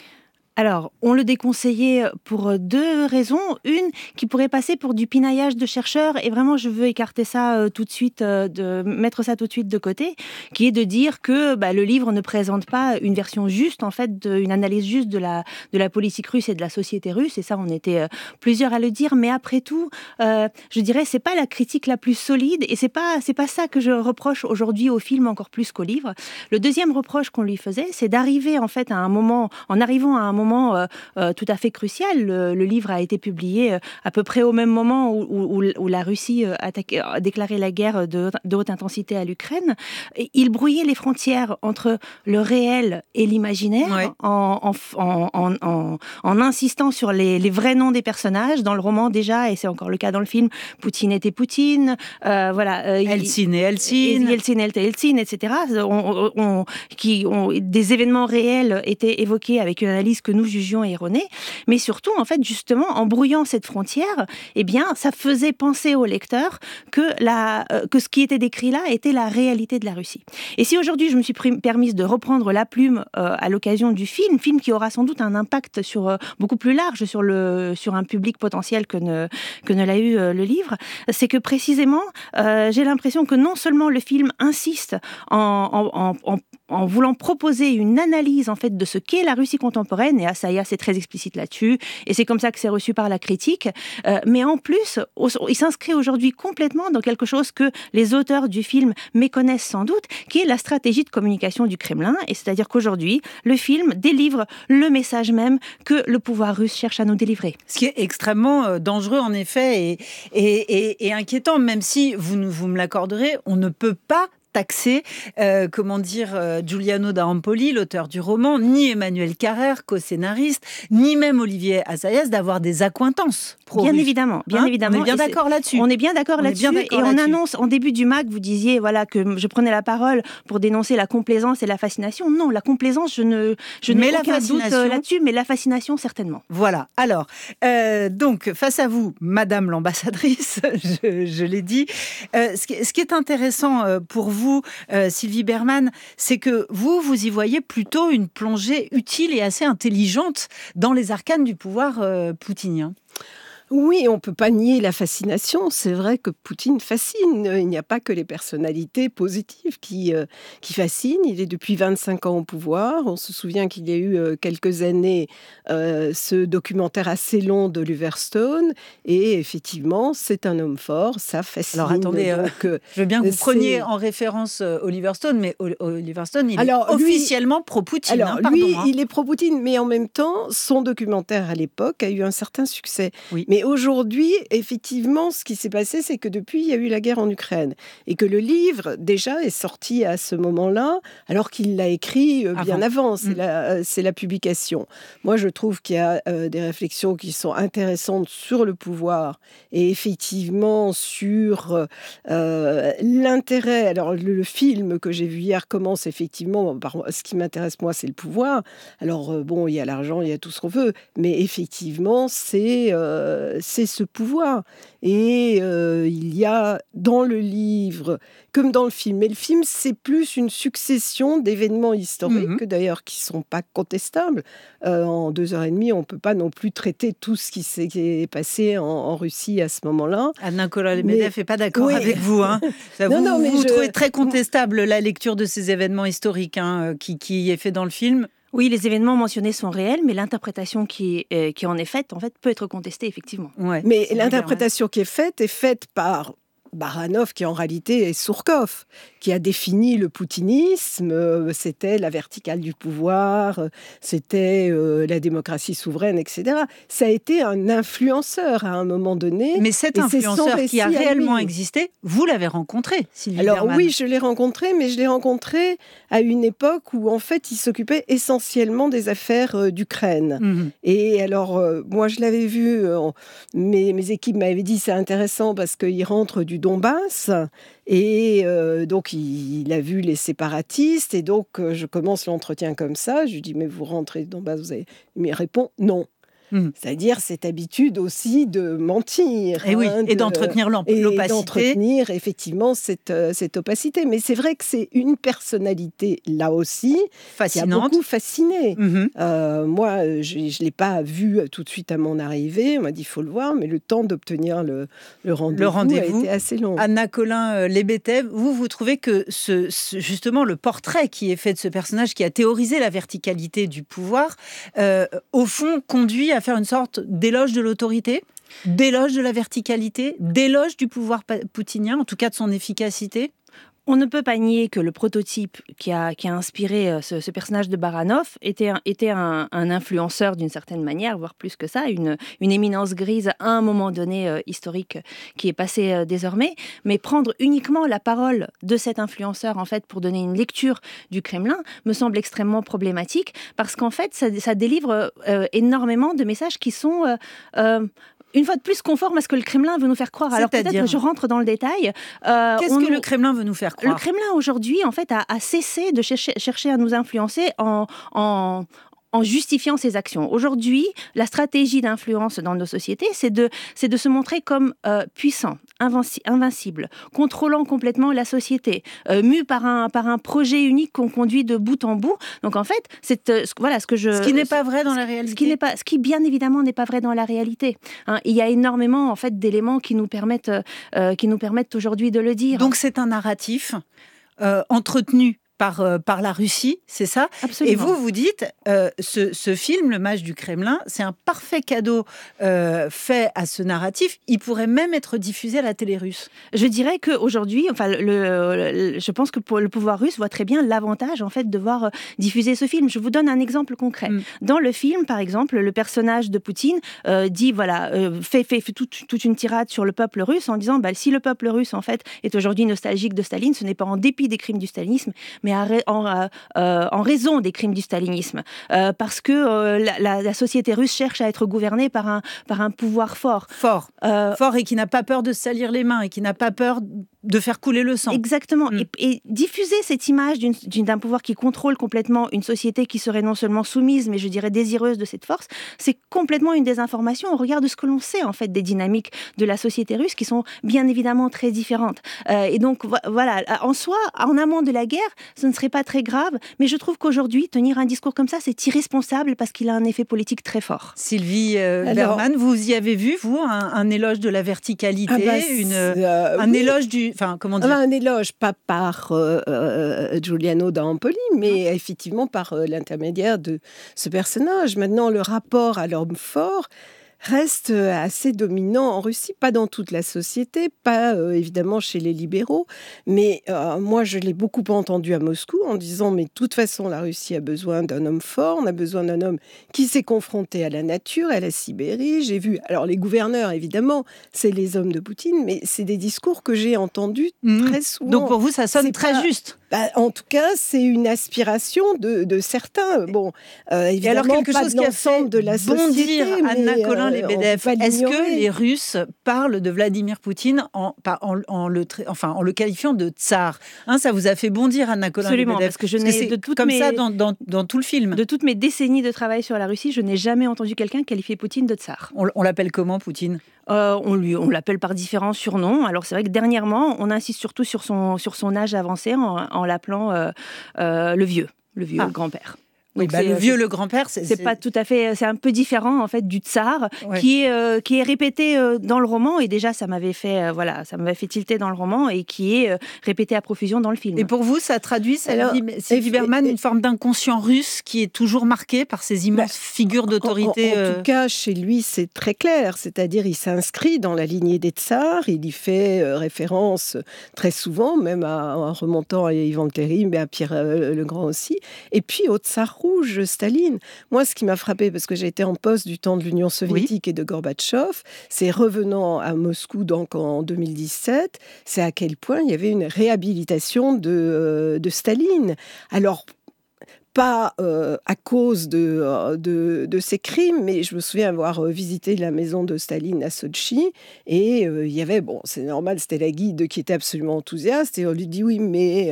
Alors, on le déconseillait pour deux raisons. Une, qui pourrait passer pour du pinaillage de chercheurs, et vraiment, je veux écarter ça tout de suite, de mettre ça tout de suite de côté, qui est de dire que le livre ne présente pas une version juste, en fait, une analyse juste de la politique russe et de la société russe, et ça, on était plusieurs à le dire, mais après tout, je dirais, c'est pas la critique la plus solide, et c'est pas ça que je reproche aujourd'hui au film encore plus qu'au livre. Le deuxième reproche qu'on lui faisait, c'est d'arriver, en fait, en arrivant à un moment tout à fait crucial. Le livre a été publié à peu près au même moment où la Russie a déclaré la guerre de haute intensité à l'Ukraine. Il brouillait les frontières entre le réel et l'imaginaire, ouais, en insistant sur les vrais noms des personnages. Dans le roman déjà, et c'est encore le cas dans le film, Poutine était Poutine, Eltsine et Eltsine. Yeltsin et Eltsine, etc. Des événements réels étaient évoqués avec une analyse que nous jugions erronée, mais surtout, en fait, justement, en brouillant cette frontière, eh bien, ça faisait penser au lecteur que ce qui était décrit là était la réalité de la Russie. Et si aujourd'hui, je me suis permise de reprendre la plume à l'occasion du film qui aura sans doute un impact beaucoup plus large sur un public potentiel que ne l'a eu le livre, c'est que précisément, j'ai l'impression que non seulement le film insiste en en voulant proposer une analyse en fait de ce qu'est la Russie contemporaine, et Assayas c'est très explicite là-dessus, et c'est comme ça que c'est reçu par la critique, mais en plus, il s'inscrit aujourd'hui complètement dans quelque chose que les auteurs du film méconnaissent sans doute, qui est la stratégie de communication du Kremlin, et c'est-à-dire qu'aujourd'hui, le film délivre le message même que le pouvoir russe cherche à nous délivrer. Ce qui est extrêmement dangereux en effet et inquiétant, même si vous me l'accorderez, on ne peut pas taxer, Giuliano d'Arampoli, l'auteur du roman, ni Emmanuel Carrère, co-scénariste, ni même Olivier Assayas d'avoir des accointances pro-russes. Bien évidemment. On est bien d'accord là-dessus. On est bien d'accord là-dessus. Et on annonce, en début du MAC, vous disiez que je prenais la parole pour dénoncer la complaisance et la fascination. Non, la complaisance, je n'ai aucun doute là-dessus, mais la fascination, certainement. Voilà. Alors, donc, face à vous, Madame l'ambassadrice, je l'ai dit, ce qui est intéressant pour vous, Sylvie Berman, c'est que vous y voyez plutôt une plongée utile et assez intelligente dans les arcanes du pouvoir poutinien. Oui, on ne peut pas nier la fascination. C'est vrai que Poutine fascine. Il n'y a pas que les personnalités positives qui fascinent. Il est depuis 25 ans au pouvoir. On se souvient qu'il y a eu quelques années ce documentaire assez long d'Oliver Stone. Et effectivement, c'est un homme fort. Ça fascine. Alors attendez, je veux bien que vous preniez en référence Oliver Stone, mais Oliver Stone, il est officiellement pro-Poutine. Alors lui, il est pro-Poutine, mais en même temps, son documentaire à l'époque a eu un certain succès. Oui. Mais aujourd'hui, effectivement, ce qui s'est passé, c'est que depuis, il y a eu la guerre en Ukraine. Et que le livre, déjà, est sorti à ce moment-là, alors qu'il l'a écrit bien avant. C'est la publication. Moi, je trouve qu'il y a des réflexions qui sont intéressantes sur le pouvoir et effectivement sur l'intérêt. Alors, le film que j'ai vu hier commence effectivement ce qui m'intéresse, moi, c'est le pouvoir. Alors, il y a l'argent, il y a tout ce qu'on veut. Mais effectivement, c'est ce pouvoir. Et il y a dans le livre, comme dans le film, mais le film, c'est plus une succession d'événements historiques, d'ailleurs, qui ne sont pas contestables. En 2h30, on ne peut pas non plus traiter tout ce qui s'est passé en Russie à ce moment-là. Anna Lebedev n'est pas d'accord avec vous. Hein. Vous trouvez très contestable la lecture de ces événements historiques qui est fait dans le film. Oui, les événements mentionnés sont réels, mais l'interprétation qui en est faite, peut être contestée, effectivement. Ouais, mais l'interprétation qui est faite par Baranov, qui en réalité est Surkov, qui a défini le poutinisme, c'était la verticale du pouvoir, c'était la démocratie souveraine, etc. Ça a été un influenceur à un moment donné. Mais cet influenceur qui a réellement existé, vous l'avez rencontré, Sylvie Berman. Oui, je l'ai rencontré, mais je l'ai rencontré à une époque où, en fait, il s'occupait essentiellement des affaires d'Ukraine. Et alors, moi, je l'avais vu, mes équipes m'avaient dit, c'est intéressant parce qu'il rentre du Donbass, et donc il a vu les séparatistes, et donc je commence l'entretien comme ça, je lui dis mais vous rentrez du Donbass, il me répond non. C'est-à-dire cette habitude aussi de mentir. Et oui, et d'entretenir l'opacité. Et d'entretenir effectivement cette opacité. Mais c'est vrai que c'est une personnalité, là aussi, fascinante, qui a beaucoup fasciné. Moi, je ne l'ai pas vu tout de suite à mon arrivée. On m'a dit, il faut le voir, mais le temps d'obtenir le rendez-vous a été assez long. Anna Lebedev, vous trouvez que justement le portrait qui est fait de ce personnage qui a théorisé la verticalité du pouvoir, au fond, conduit à faire une sorte d'éloge de l'autorité, d'éloge de la verticalité, d'éloge du pouvoir poutinien, en tout cas de son efficacité? On ne peut pas nier que le prototype qui a inspiré ce personnage de Baranov était un influenceur d'une certaine manière, voire plus que ça, une éminence grise à un moment donné historique qui est passé désormais. Mais prendre uniquement la parole de cet influenceur en fait pour donner une lecture du Kremlin me semble extrêmement problématique parce qu'en fait ça délivre énormément de messages qui sont une fois de plus conforme à ce que le Kremlin veut nous faire croire. Alors peut-être que je rentre dans le détail. Qu'est-ce que le Kremlin veut nous faire croire ? Le Kremlin aujourd'hui, en fait, a cessé de chercher à nous influencer en justifiant ses actions. Aujourd'hui, la stratégie d'influence dans nos sociétés, c'est de se montrer comme puissant, invincible, contrôlant complètement la société, mu par un projet unique qu'on conduit de bout en bout. Donc en fait, ce qui n'est pas vrai dans la réalité. Ce qui bien évidemment n'est pas vrai dans la réalité. Il y a énormément en fait d'éléments qui nous permettent aujourd'hui de le dire. Donc c'est un narratif entretenu par la Russie, c'est ça? Absolument. Et vous dites, ce film, Le Mage du Kremlin, c'est un parfait cadeau fait à ce narratif. Il pourrait même être diffusé à la télé russe. Je dirais qu'aujourd'hui, je pense que le pouvoir russe voit très bien l'avantage en fait de voir diffuser ce film. Je vous donne un exemple concret. Dans le film, par exemple, le personnage de Poutine dit fait toute une tirade sur le peuple russe en disant si le peuple russe en fait est aujourd'hui nostalgique de Staline, ce n'est pas en dépit des crimes du stalinisme, mais en raison des crimes du stalinisme, parce que la société russe cherche à être gouvernée par un pouvoir fort et qui n'a pas peur de se salir les mains et qui n'a pas peur de faire couler le sang. Exactement. Et diffuser cette image d'un pouvoir qui contrôle complètement une société qui serait non seulement soumise, mais je dirais désireuse de cette force, c'est complètement une désinformation au regard de ce que l'on sait en fait des dynamiques de la société russe qui sont bien évidemment très différentes. Et donc voilà, en soi, en amont de la guerre, ce ne serait pas très grave, mais je trouve qu'aujourd'hui, tenir un discours comme ça, c'est irresponsable parce qu'il a un effet politique très fort. Sylvie Berman, vous y avez vu, vous, un éloge de la verticalité, un éloge du... Enfin, comment dire ? Un éloge, pas par Giuliano d'Ampoli, mais effectivement par l'intermédiaire de ce personnage. Maintenant, le rapport à l'homme fort reste assez dominant en Russie, pas dans toute la société, pas évidemment chez les libéraux, mais moi je l'ai beaucoup entendu à Moscou en disant mais de toute façon la Russie a besoin d'un homme fort, on a besoin d'un homme qui s'est confronté à la nature, à la Sibérie. J'ai vu, alors les gouverneurs évidemment, c'est les hommes de Poutine, mais c'est des discours que j'ai entendus très souvent. Donc pour vous ça sonne très juste. En tout cas, c'est une aspiration de certains. Bon, évidemment, et alors quelque pas chose de l'ensemble de la société. Anna Colin-Lebedev, est-ce que les Russes parlent de Vladimir Poutine en le qualifiant de tsar? Ça vous a fait bondir, Anna Colin-Lebedev? Absolument, parce que je n'ai ça dans tout le film. De toutes mes décennies de travail sur la Russie, je n'ai jamais entendu quelqu'un qualifier Poutine de tsar. On l'appelle comment, Poutine? On l'appelle par différents surnoms. Alors c'est vrai que dernièrement, on insiste surtout sur son âge avancé en l'appelant le vieux grand-père. Oui, le grand-père, c'est pas tout à fait, c'est un peu différent en fait du tsar qui est répété dans le roman et déjà ça m'avait fait tilter dans le roman et qui est répété à profusion dans le film. Et pour vous, ça traduit, Sylvie Berman, une forme d'inconscient russe qui est toujours marqué par ces immenses figures d'autorité. En tout cas, chez lui, c'est très clair. C'est-à-dire, il s'inscrit dans la lignée des tsars. Il y fait référence très souvent, même en remontant à Ivan le Terrible, mais à Pierre le Grand aussi. Et puis au tsar rouge, Staline. Moi, ce qui m'a frappé, parce que j'ai été en poste du temps de l'Union soviétique et de Gorbatchev, c'est revenant à Moscou donc en 2017, c'est à quel point il y avait une réhabilitation de Staline. Alors, pas à cause de ses crimes, mais je me souviens avoir visité la maison de Staline à Sotchi, et il y avait, c'est normal, c'était la guide qui était absolument enthousiaste, et on lui dit oui, mais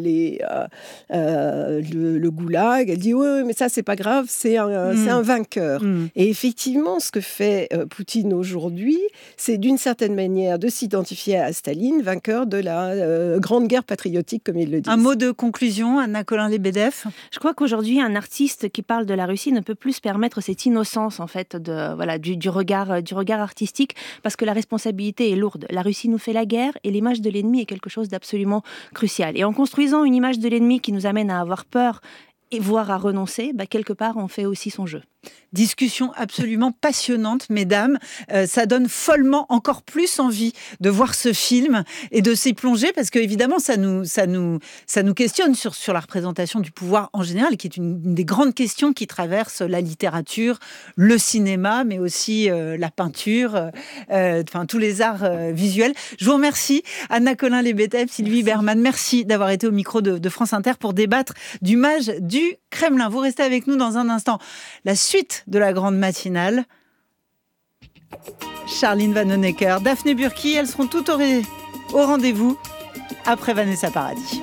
le goulag, elle dit oui, mais ça c'est pas grave, c'est un vainqueur. Et effectivement, ce que fait Poutine aujourd'hui, c'est d'une certaine manière de s'identifier à Staline, vainqueur de la grande guerre patriotique, comme il le dit. Un mot de conclusion, Anna Colin-Lebedev? Je crois qu'aujourd'hui, un artiste qui parle de la Russie ne peut plus se permettre cette innocence en fait du regard artistique, parce que la responsabilité est lourde. La Russie nous fait la guerre et l'image de l'ennemi est quelque chose d'absolument crucial. Et en construisant une image de l'ennemi qui nous amène à avoir peur et voire à renoncer, quelque part on fait aussi son jeu. Discussion absolument passionnante, mesdames. Ça donne follement encore plus envie de voir ce film et de s'y plonger, parce que évidemment ça nous questionne sur la représentation du pouvoir en général, qui est une des grandes questions qui traverse la littérature, le cinéma, mais aussi la peinture, tous les arts visuels. Je vous remercie, Anna Colin-Lebedev, Sylvie Berman. Merci d'avoir été au micro de France Inter pour débattre du Mage du Kremlin. Vous restez avec nous dans un instant. La suite de la grande matinale. Charline Vanhoenacker, Daphné Burki, elles seront toutes au rendez-vous après Vanessa Paradis.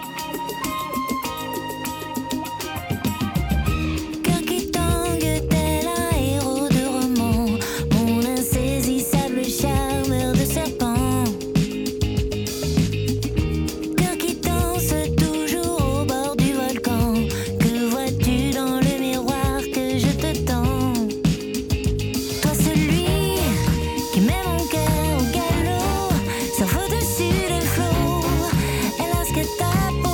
Dessus les flots, et lorsque ta peau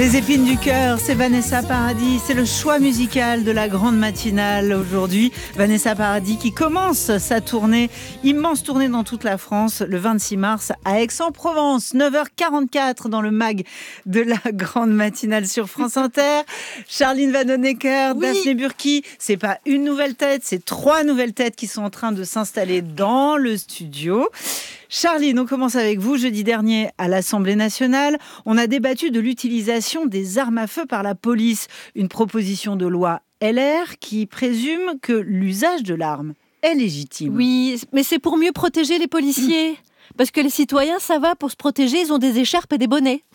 Les épines du cœur, c'est Vanessa Paradis, c'est le choix musical de la grande matinale aujourd'hui. Vanessa Paradis qui commence sa tournée, immense tournée dans toute la France, le 26 mars à Aix-en-Provence, 9h44 dans le mag de la grande matinale sur France Inter. Charline Vanhoenacker, Daphné Burki, c'est pas une nouvelle tête, c'est 3 nouvelles têtes qui sont en train de s'installer dans le studio. Charline, on commence avec vous. Jeudi dernier, à l'Assemblée nationale, on a débattu de l'utilisation des armes à feu par la police. Une proposition de loi LR qui présume que l'usage de l'arme est légitime. Oui, mais c'est pour mieux protéger les policiers. Parce que les citoyens, ça va, pour se protéger, ils ont des écharpes et des bonnets.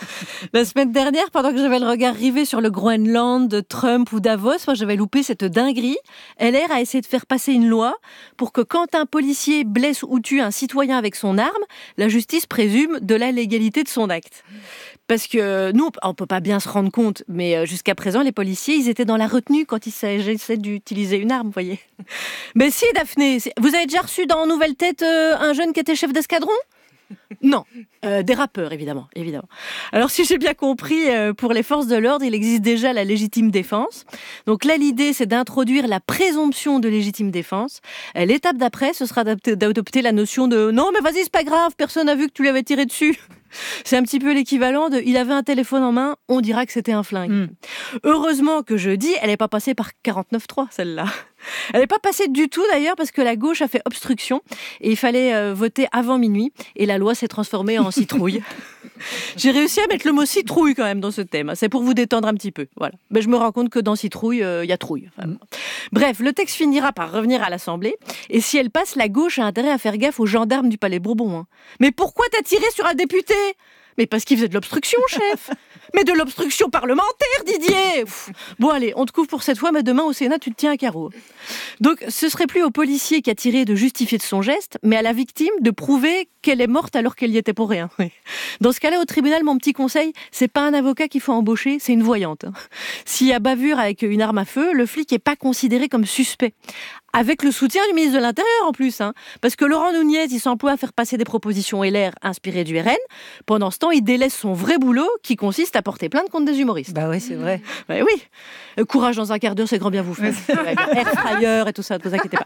La semaine dernière, pendant que j'avais le regard rivé sur le Groenland de Trump ou Davos, moi j'avais loupé cette dinguerie. LR a essayé de faire passer une loi pour que quand un policier blesse ou tue un citoyen avec son arme, la justice présume de la légalité de son acte. Parce que nous, on ne peut pas bien se rendre compte, mais jusqu'à présent, les policiers, ils étaient dans la retenue quand il s'agissait d'utiliser une arme, vous voyez. Mais si, Daphné, vous avez déjà reçu dans Nouvelle Tête un jeune qui était chef d'escadron ? Non, des rappeurs, évidemment. Alors, si j'ai bien compris, pour les forces de l'ordre, il existe déjà la légitime défense. Donc là, l'idée, c'est d'introduire la présomption de légitime défense. L'étape d'après, ce sera d'adopter la notion de « non, mais vas-y, c'est pas grave, personne n'a vu que tu lui avais tiré dessus ». C'est un petit peu l'équivalent de « il avait un téléphone en main, on dira que c'était un flingue ». Heureusement que jeudi, elle n'est pas passée par 49.3, celle-là. Elle n'est pas passée du tout d'ailleurs parce que la gauche a fait obstruction et il fallait voter avant minuit et la loi s'est transformée en citrouille. J'ai réussi à mettre le mot citrouille quand même dans ce thème. C'est pour vous détendre un petit peu. Voilà. Mais je me rends compte que dans citrouille, il y a trouille. Enfin, bref, le texte finira par revenir à l'Assemblée et si elle passe, la gauche a intérêt à faire gaffe aux gendarmes du Palais Bourbon. Mais pourquoi t'as tiré sur un député ? Mais parce qu'il faisait de l'obstruction, chef. Mais de l'obstruction parlementaire, Didier. Bon, allez, on te couvre pour cette fois, mais demain au Sénat, tu te tiens à carreau. Donc, ce serait plus au policier qui a tiré de justifier de son geste, mais à la victime de prouver qu'elle est morte alors qu'elle y était pour rien. Dans ce cas-là, au tribunal, mon petit conseil, c'est pas un avocat qu'il faut embaucher, c'est une voyante. S'il y a bavure avec une arme à feu, le flic n'est pas considéré comme suspect. Avec le soutien du ministre de l'Intérieur en plus. Parce que Laurent Nunez, il s'emploie à faire passer des propositions LR inspirées du RN. Pendant ce temps, il délaisse son vrai boulot qui consiste à porter plainte contre des humoristes. Bah oui, c'est vrai. Bah oui. Courage dans un quart d'heure, c'est grand bien vous faire. Air fryer et tout ça, ne vous inquiétez pas.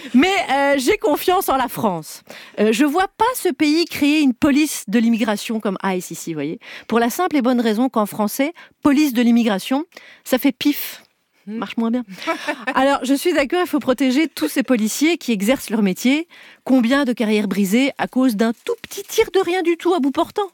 Mais j'ai confiance en la France. Je vois pas ce pays créer une police de l'immigration comme ICE ici, vous voyez. Pour la simple et bonne raison qu'en français, police de l'immigration, ça fait pif. Marche moins bien. Alors, je suis d'accord, il faut protéger tous ces policiers qui exercent leur métier. Combien de carrières brisées à cause d'un tout petit tir de rien du tout à bout portant.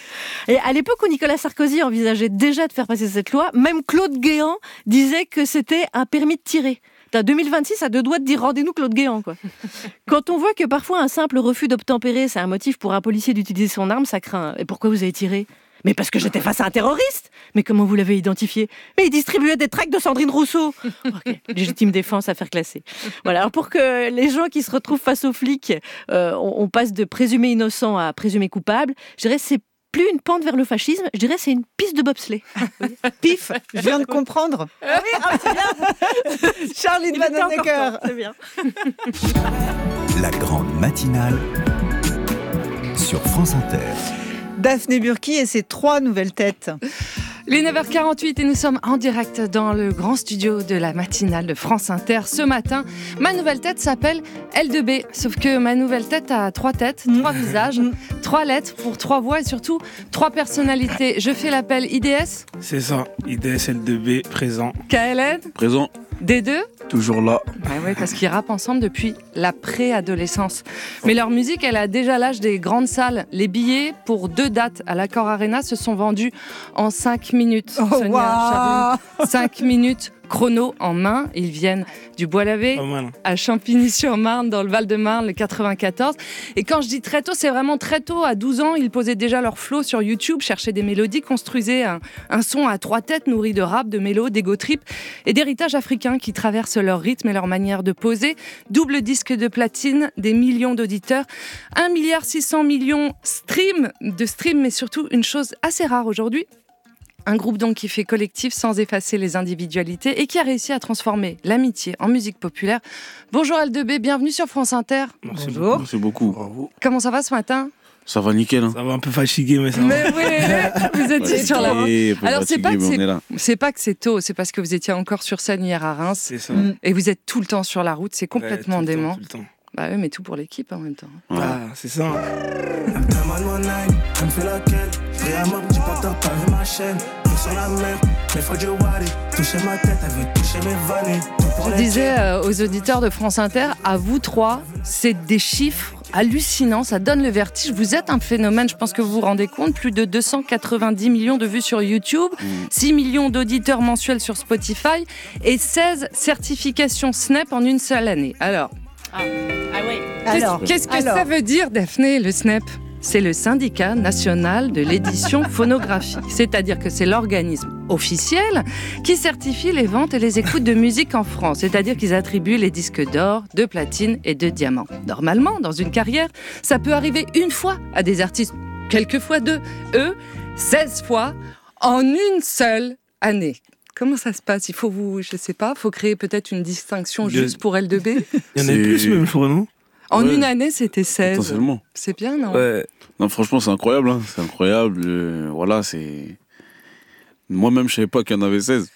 Et à l'époque où Nicolas Sarkozy envisageait déjà de faire passer cette loi, même Claude Guéant disait que c'était un permis de tirer. 2026 à 2 doigts de dire rendez-nous Claude Guéant, quoi. Quand on voit que parfois un simple refus d'obtempérer, c'est un motif pour un policier d'utiliser son arme, ça craint. Et pourquoi vous avez tiré ? Mais parce que j'étais face à un terroriste. Mais comment vous l'avez identifié ? Mais il distribuait des tracts de Sandrine Rousseau. Okay. Légitime défense à faire classer. Voilà. Alors pour que les gens qui se retrouvent face aux flics, on passe de présumé innocent à présumé coupable, je dirais c'est plus une pente vers le fascisme, je dirais c'est une piste de bobsleigh. Pif, je viens de comprendre. Ah oui, c'est bien. Charline Vanhoenacker. C'est bien. La grande matinale sur France Inter. Daphné Burki et ses 3 nouvelles têtes. Les 9h48 et nous sommes en direct dans le grand studio de la matinale de France Inter. Ce matin, ma nouvelle tête s'appelle L2B. Sauf que ma nouvelle tête a 3 têtes, 3 visages, 3 lettres pour 3 voix et surtout 3 personnalités. Je fais l'appel IDS. C'est ça, IDS L2B présent. KLN. Présent. D2. Toujours là. Oui, parce qu'ils rappent ensemble depuis la préadolescence. Mais leur musique, elle a déjà l'âge des grandes salles. Les billets pour 2 dates à l'Accor Arena se sont vendus en 5 minutes. Oh, Sonia, 5 minutes. Chrono en main, ils viennent du Bois-Lavé à Champigny-sur-Marne dans le Val-de-Marne, le 94. Et quand je dis très tôt, c'est vraiment très tôt. À 12 ans, ils posaient déjà leur flow sur YouTube, cherchaient des mélodies, construisaient un son à 3 têtes nourri de rap, de mélo, d'ego trip et d'héritage africain qui traverse leur rythme et leur manière de poser. Double disque de platine, des millions d'auditeurs, 1,6 milliard de streams, mais surtout une chose assez rare aujourd'hui. Un groupe donc qui fait collectif sans effacer les individualités et qui a réussi à transformer l'amitié en musique populaire. Bonjour L2B, bienvenue sur France Inter. Merci beaucoup. Bravo. Comment ça va ce matin ? Ça va nickel. Hein. Ça va un peu fatigué, mais ça va. Mais oui, vous étiez sur la route. Alors, c'est pas que c'est tôt, c'est parce que vous étiez encore sur scène hier à Reims. C'est ça. Et vous êtes tout le temps sur la route, c'est complètement dément. Tout le temps. Bah oui, mais tout pour l'équipe en même temps. Ouais. Ah, c'est ça. Je disais aux auditeurs de France Inter, à vous trois, c'est des chiffres hallucinants, ça donne le vertige. Vous êtes un phénomène, je pense que vous vous rendez compte, plus de 290 millions de vues sur YouTube, 6 millions d'auditeurs mensuels sur Spotify et 16 certifications Snap en une seule année. Alors, qu'est-ce que ça veut dire, Daphné, le Snap ? C'est le syndicat national de l'édition phonographique. C'est-à-dire que c'est l'organisme officiel qui certifie les ventes et les écoutes de musique en France. C'est-à-dire qu'ils attribuent les disques d'or, de platine et de diamant. Normalement, dans une carrière, ça peut arriver une fois à des artistes, quelquefois deux. Eux, 16 fois en une seule année. Comment ça se passe ? Il faut faut créer peut-être une distinction juste pour L2B. Il y en a plus même pour nous. En une année, c'était 16. Potentiellement. C'est bien, non ? Ouais. Non, franchement, c'est incroyable. Hein. C'est incroyable. Voilà, c'est... Moi-même, je savais pas qu'il y en avait 16.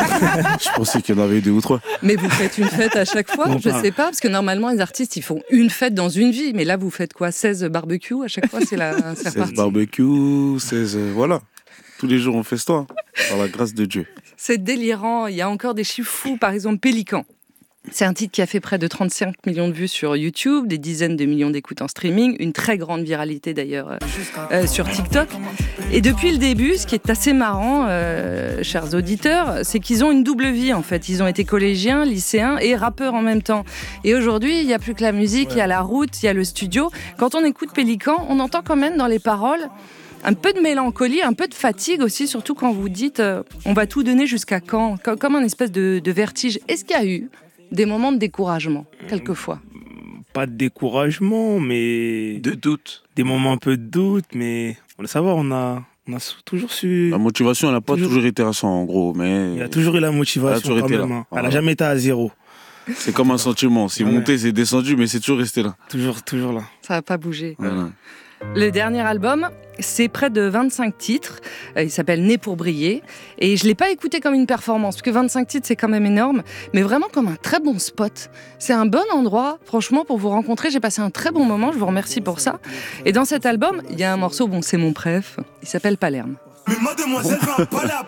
Je pensais qu'il y en avait 2 ou 3. Mais vous faites une fête à chaque fois ? Je sais pas, parce que normalement, les artistes, ils font une fête dans une vie. Mais là, vous faites quoi ? 16 barbecues à chaque fois ? C'est 16 barbecues, 16... voilà. Tous les jours, on festoie, par la grâce de Dieu. C'est délirant. Il y a encore des chiffres fous. Par exemple, Pélican. C'est un titre qui a fait près de 35 millions de vues sur YouTube, des dizaines de millions d'écoutes en streaming, une très grande viralité d'ailleurs sur TikTok. Et depuis le début, ce qui est assez marrant, chers auditeurs, c'est qu'ils ont une double vie en fait. Ils ont été collégiens, lycéens et rappeurs en même temps. Et aujourd'hui, il n'y a plus que la musique, il y a la route, il y a le studio. Quand on écoute Pélican, on entend quand même dans les paroles un peu de mélancolie, un peu de fatigue aussi, surtout quand vous dites on va tout donner jusqu'à quand ? Comme un espèce de vertige. Est-ce qu'il y a eu des moments de découragement, quelquefois? Pas de découragement, mais... De doute. Des moments un peu de doute, mais... Ça va, on a toujours su... La motivation, elle n'a pas toujours été à 100, en gros, mais... Il y a toujours eu la motivation, quand même. Hein. Elle n'a jamais été à 0. C'est comme un sentiment. C'est monté, c'est descendu, mais c'est toujours resté là. Toujours là. Ça n'a pas bougé. Voilà. Le dernier album, c'est près de 25 titres. Il s'appelle Né pour briller. Et je ne l'ai pas écouté comme une performance, parce que 25 titres, c'est quand même énorme, mais vraiment comme un très bon spot. C'est un bon endroit, franchement, pour vous rencontrer. J'ai passé un très bon moment, je vous remercie pour ça. Et dans cet album, il y a un morceau, c'est mon préf, il s'appelle Palerme. Mais mademoiselle va pas la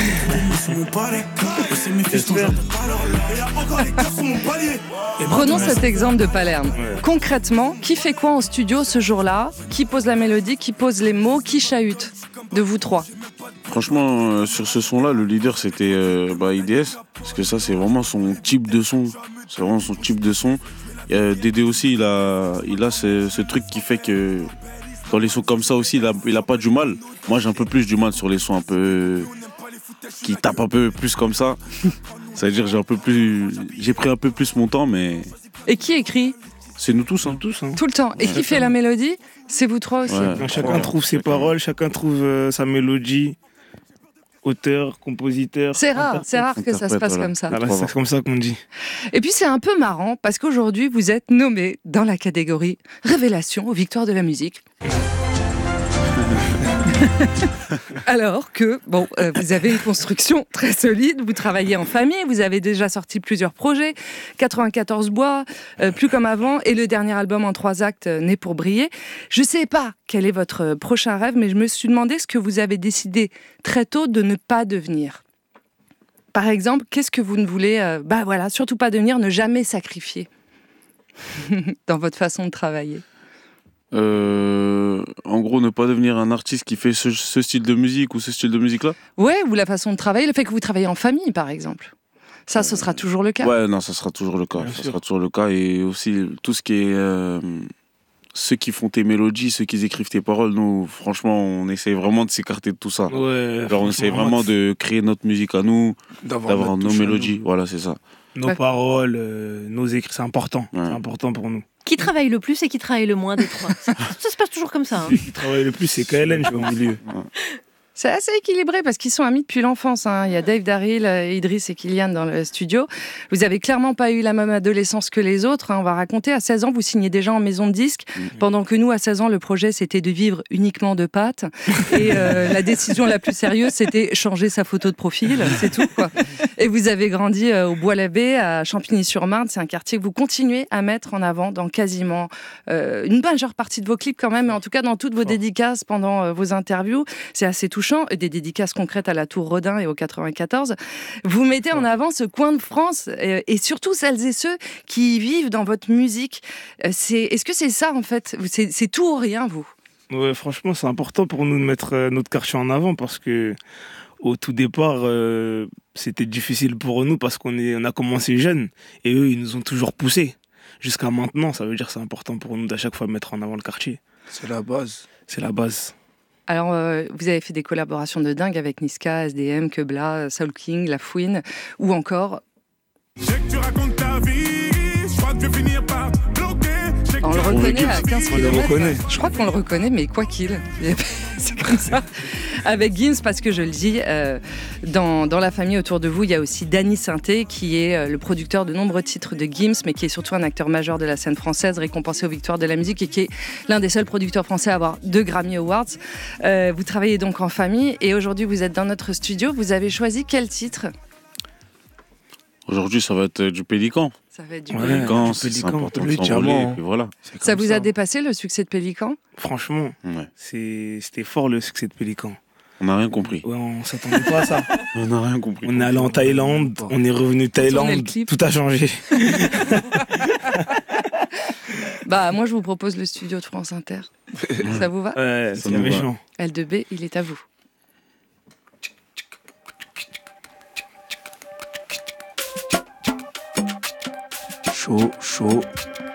Prenons cet exemple de Palerme. Concrètement, qui fait quoi en studio ce jour-là ? Qui pose la mélodie ? Qui pose les mots ? Qui chahute ? De vous trois. Franchement, sur ce son-là, le leader, c'était IDS. Parce que ça, c'est vraiment son type de son. C'est vraiment son type de son. Dédé aussi, il a ce truc qui fait que dans les sons comme ça aussi, il a pas du mal. Moi, j'ai un peu plus du mal sur les sons un peu... qui tapent un peu plus comme ça. Ça veut dire j'ai pris un peu plus mon temps, mais... Et qui écrit ? C'est nous tous. Tout le temps. Et qui fait la mélodie ? C'est vous trois aussi. Ouais. Chacun trouve ses paroles, chacun trouve sa mélodie. Auteur, compositeur. C'est rare que ça se passe comme ça. C'est comme ça qu'on dit. Et puis c'est un peu marrant parce qu'aujourd'hui vous êtes nommé dans la catégorie Révélation aux Victoires de la musique. Alors que, vous avez une construction très solide, vous travaillez en famille, vous avez déjà sorti plusieurs projets, 94 bois, plus comme avant, et le dernier album en 3 actes, Né pour briller. Je ne sais pas quel est votre prochain rêve, mais je me suis demandé ce que vous avez décidé très tôt de ne pas devenir. Par exemple, qu'est-ce que vous ne voulez, surtout pas devenir, ne jamais sacrifier dans votre façon de travailler? En gros, ne pas devenir un artiste qui fait ce style de musique ou ce style de musique-là. Ouais, ou la façon de travailler, le fait que vous travaillez en famille, par exemple. Ça, ce sera toujours le cas. Ouais, non, ça sera toujours le cas. Ça sera toujours le cas. Et aussi, tout ce qui est... ceux qui font tes mélodies, ceux qui écrivent tes paroles, nous, franchement, on essaye vraiment de s'écarter de tout ça. Ouais, on essaye vraiment de créer notre musique à nous, d'avoir nos mélodies. Voilà, c'est ça. Nos paroles, nos écrits, c'est important. Ouais. C'est important pour nous. Qui travaille le plus et qui travaille le moins des trois? Ça se passe toujours comme ça. Hein. Celui qui travaille le plus, c'est KLN, je vais au milieu. C'est assez équilibré parce qu'ils sont amis depuis l'enfance. Hein. Il y a Dave Daryl, Idriss et Kylian dans le studio. Vous n'avez clairement pas eu la même adolescence que les autres. Hein. On va raconter, à 16 ans, vous signez déjà en maison de disques, pendant que nous, à 16 ans, le projet, c'était de vivre uniquement de pâtes. Et la décision la plus sérieuse, c'était changer sa photo de profil, c'est tout, quoi. Et vous avez grandi au Bois-l'Abbé, à Champigny-sur-Marne. C'est un quartier que vous continuez à mettre en avant dans quasiment une majeure partie de vos clips quand même, mais en tout cas dans toutes vos dédicaces pendant vos interviews. C'est assez touchant. Des dédicaces concrètes à la Tour Rodin et au 94. Vous mettez en avant ce coin de France et surtout celles et ceux qui vivent dans votre musique. Est-ce que c'est ça en fait ? C'est tout ou rien, vous ? Ouais, franchement, c'est important pour nous de mettre notre quartier en avant parce que au tout départ, c'était difficile pour nous parce qu'on a commencé jeunes et eux, ils nous ont toujours poussés. Jusqu'à maintenant, ça veut dire que c'est important pour nous d'à chaque fois mettre en avant le quartier. C'est la base. C'est la base. Alors, vous avez fait des collaborations de dingue avec Niska, SDM, Quebla, Soul King, La Fouine, ou encore... Tu racontes ta vie, je crois que je vais finir par bloquer. On le reconnaît à 15 km. On le reconnaît. Je crois qu'on le reconnaît, mais quoi qu'il. C'est comme ça. Avec Gims, parce que je le dis, dans la famille autour de vous, il y a aussi Danny Sainté, qui est le producteur de nombreux titres de Gims, mais qui est surtout un acteur majeur de la scène française, récompensé aux Victoires de la musique et qui est l'un des seuls producteurs français à avoir 2 Grammy Awards. Vous travaillez donc en famille et aujourd'hui, vous êtes dans notre studio. Vous avez choisi quel titre ? Aujourd'hui, ça va être du Pélican. Ça va être du Pélican, c'est important de s'envoler, et puis voilà. Ça vous a dépassé le succès de Pélican ? Franchement, c'était fort le succès de Pélican. On n'a rien compris. Ouais, on s'attendait pas à ça. On n'a rien compris. On est allé en Thaïlande, on est revenu de Thaïlande, tout a changé. Moi, je vous propose le studio de France Inter. Ça vous va ? Ouais, c'est méchant. L2B, il est à vous. Chaud.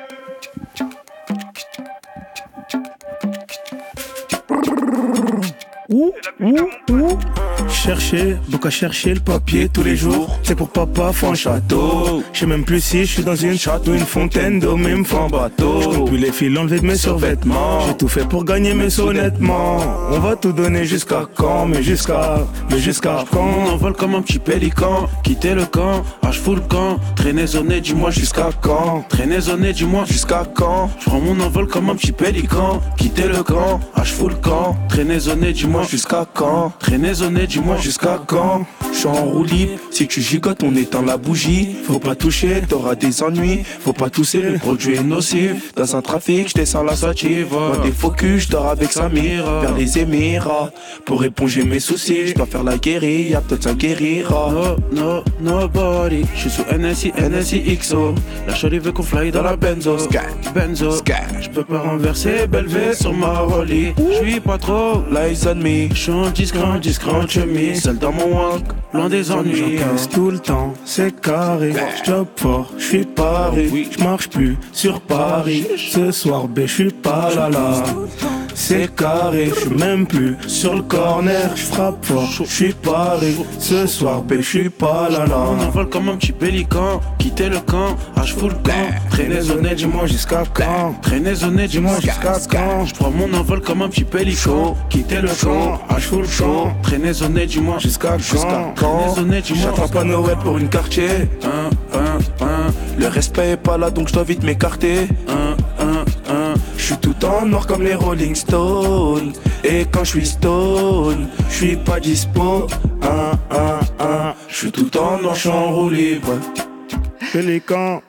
Chercher le papier tous les jours. C'est pour papa, faut un château. Je sais même plus si je suis dans une château, une fontaine d'eau, même faut un bateau. Je peux plus les fils enlevés de mes survêtements. J'ai tout fait pour gagner mes sous honnêtement. On va tout donner jusqu'à quand, mais jusqu'à quand. On envole comme un petit pélican. Quitter le camp, je fous le camp. Traîner zoné, dis-moi jusqu'à quand. Traîner zoné, dis-moi jusqu'à quand. Je prends mon envol comme un petit pélican. Quitter le camp, je fous le camp. Traîner zoné, dis-moi jusqu'à quand. Traîner zoné, dis-moi jusqu'à quand. Je suis en roue libre, si tu gigotes on éteint la bougie. Faut pas toucher, t'auras des ennuis. Faut pas tousser, le produit est nocif. Dans un trafic, je descends la sativa. Moi des focus, je dors avec Samira. Vers les Émirats, pour éponger mes soucis. Je dois faire la guérilla, peut-être ça guérira. Nobody. Je suis sous NSI XO. La chérie veut qu'on fly dans la benzo. Benzo. Je peux pas renverser Belvé sur ma rollie. Je suis pas trop l'eyes on me. Je suis en discret chemise. Seul dans mon wank, loin des ennuis. J'encaisse tout le temps, c'est carré. J'job fort, j'suis paré. J'marche plus sur Paris. Ce soir, je suis pas là. C'est carré, j'suis même plus sur le corner. J'frappe fort, j'suis paré. Ce soir, je suis pas là. On envole comme un petit pélican. Quitter le camp, je fous le camp. Traîner zoné, dis-moi jusqu'à quand. Traîner zoné, dis-moi jusqu'à quand. J'prends mon envol comme un petit pélican. Quitter le camp, je fous le camp. Traîner zoné, dis-moi jusqu'à quand. J'attrape pas Noël pour une quartier. Le respect est pas là donc je dois vite m'écarter. Je suis tout en noir comme les Rolling Stones. Et quand je suis stone, je suis pas dispo. Je suis tout en noir, je suis en roue libre. Pélican.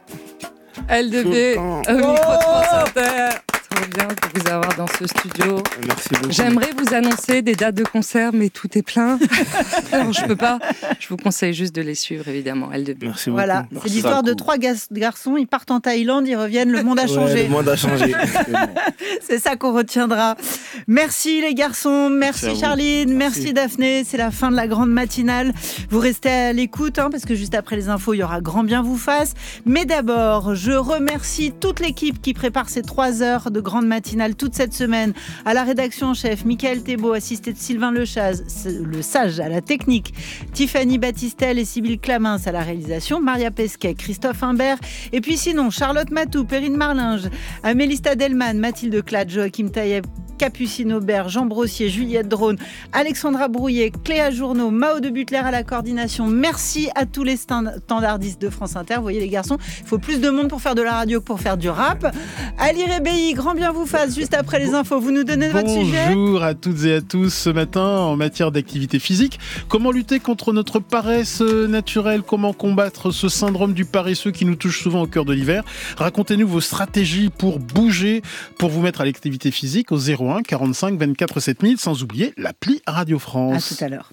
L2B, au micro de France Inter. Trop bien de vous avoir dans ce studio. Merci beaucoup. J'aimerais vous annoncer des dates de concert, mais tout est plein. Alors je peux pas. Je vous conseille juste de les suivre, évidemment. Merci beaucoup. Voilà, c'est l'histoire de 3 garçons. Ils partent en Thaïlande, ils reviennent, le monde a changé. Le monde a changé. C'est ça qu'on retiendra. Merci les garçons, merci Charline, merci Daphné. C'est la fin de la grande matinale. Vous restez à l'écoute, parce que juste après les infos, il y aura Grand Bien vous fasse. Mais d'abord, je remercie toute l'équipe qui prépare ces 3 heures de grande matinale toute cette semaine. À la rédaction en chef, Mickaël Thébault, assisté de Sylvain Le Sage à la technique, Tiffany Battistel et Sybille Clamins à la réalisation, Maria Pesquet, Christophe Imbert, et puis sinon Charlotte Matou, Perrine Marlinge, Amélista Delman, Mathilde Clad, Joachim Taïeb, Capucine Aubert, Jean Brossier, Juliette Drone, Alexandra Brouillet, Cléa Journeau, Mao de Butler à la coordination. Merci à tous les standardistes de France Inter. Vous voyez les garçons, il faut plus de monde pour faire de la radio que pour faire du rap. Ali Rébéi, grand bien vous fasse, juste après les infos. Vous nous donnez votre sujet ? Bonjour à toutes et à tous. Ce matin, en matière d'activité physique, comment lutter contre notre paresse naturelle ? Comment combattre ce syndrome du paresseux qui nous touche souvent au cœur de l'hiver ? Racontez-nous vos stratégies pour bouger, pour vous mettre à l'activité physique au 01 45 24 7000, sans oublier l'appli Radio France. À tout à l'heure.